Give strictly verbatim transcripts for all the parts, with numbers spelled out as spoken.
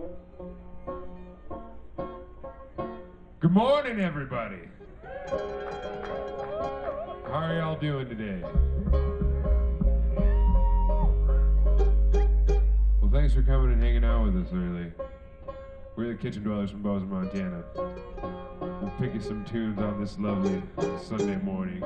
Good morning, everybody. How are y'all doing today? Well, thanks for coming and hanging out with us early. We're the Kitchen Dwellers from Bozeman, Montana. We'll pick you some tunes on this lovely Sunday morning.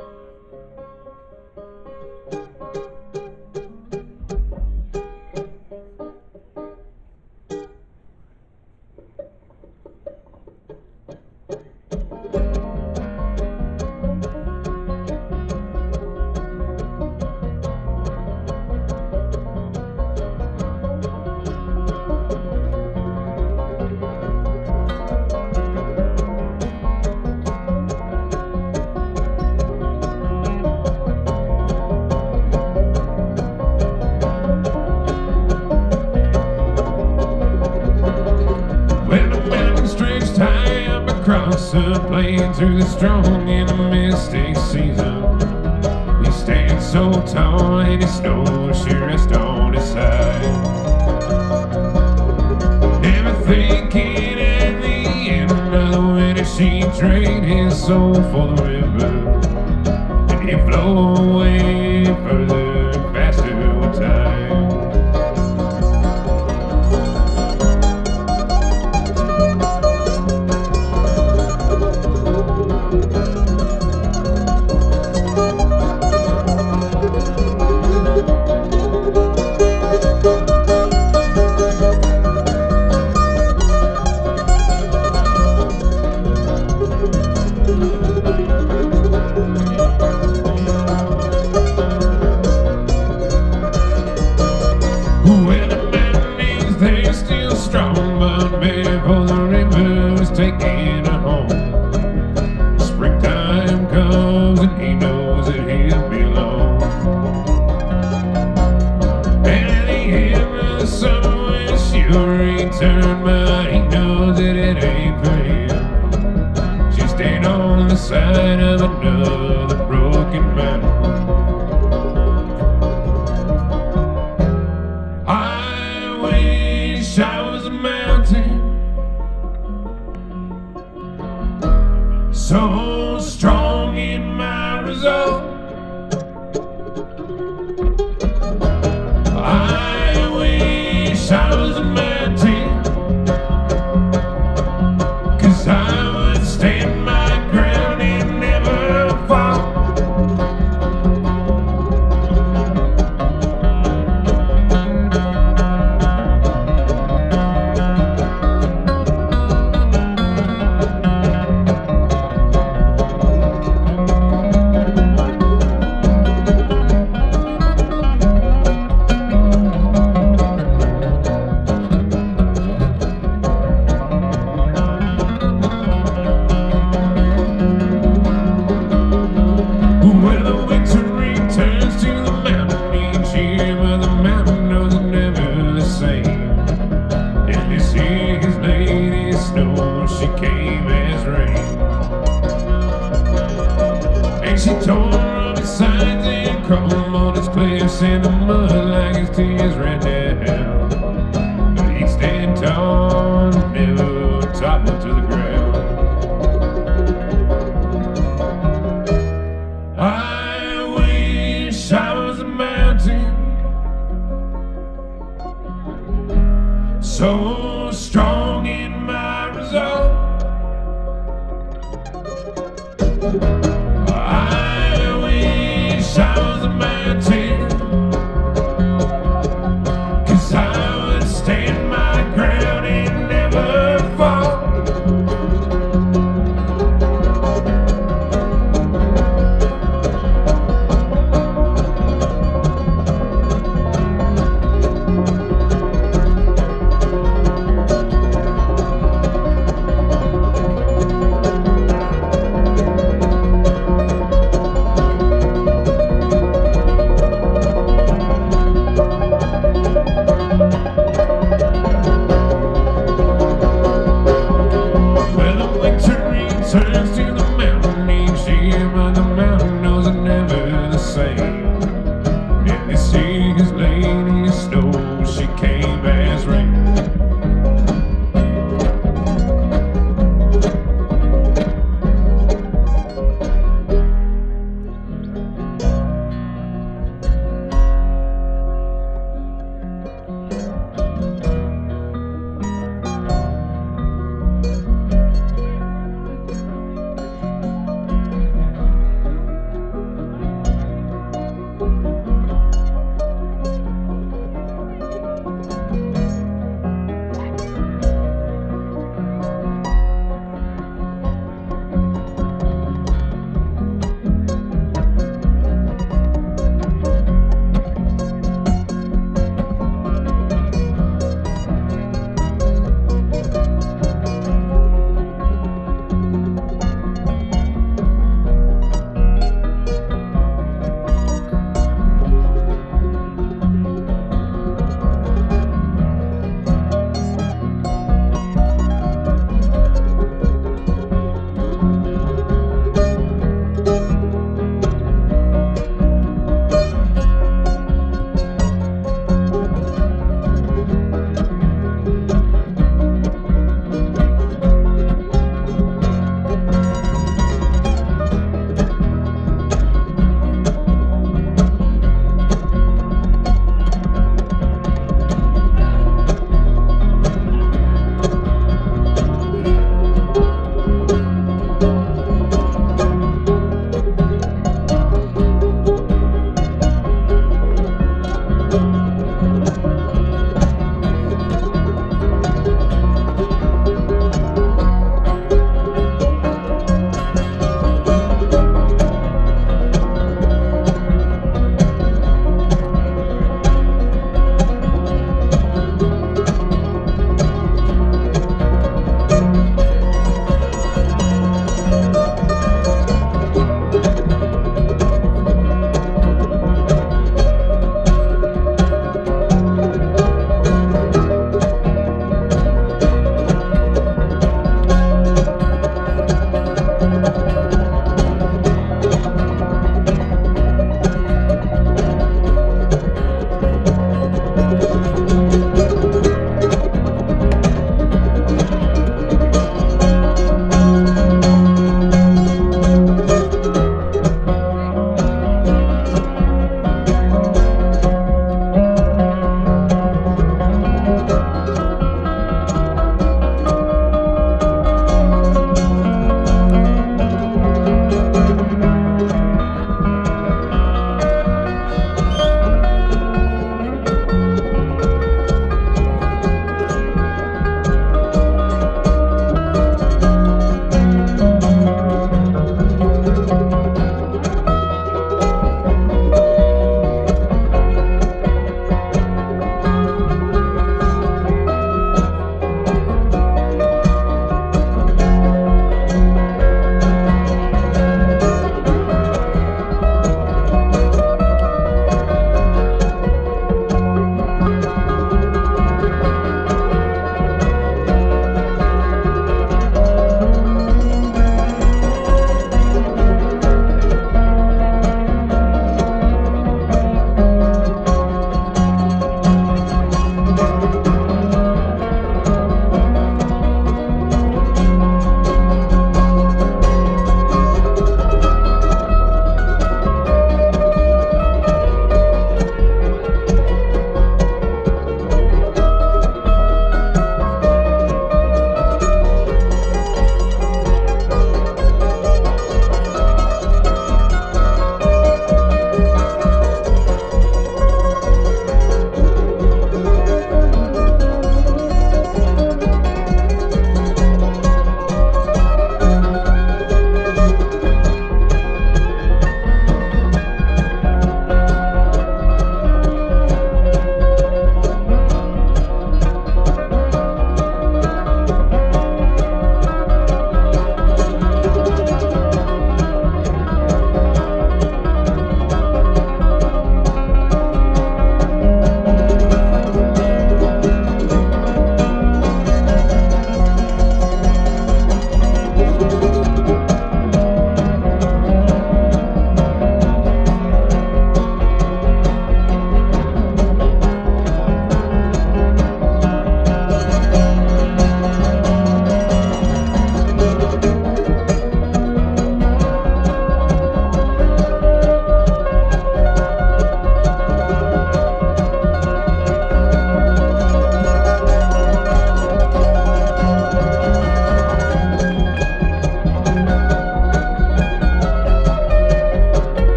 Across the plain through the strong in a misty season. He stands so tall and his snows she rests on his side. Never thinking at the end of the winter she'd trade his soul for the river, and he'd flow away further and faster with time. Taking her home. Springtime comes and he knows that he'll be alone. And at the end of the summer when she'll return, but he knows that it ain't for him. She stayed on the side of another broken mountain. I wish I was a mountain, so strong in my resolve. I wish I was a mountain, 'cause I would stand my ground and never fall. She tore up his sides and crawled on his cliffs in the mud like his tears ran down. But he'd stand tall and never topple to the ground. I wish I was a mountain, so strong in my resolve. I wish I was a mountain,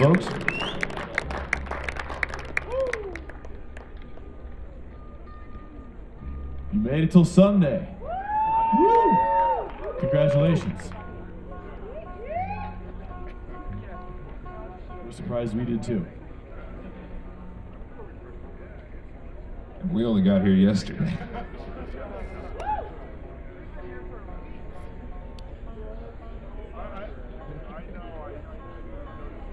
folks. You made it till Sunday. Woo! Congratulations. We're surprised we did too. We only got here yesterday.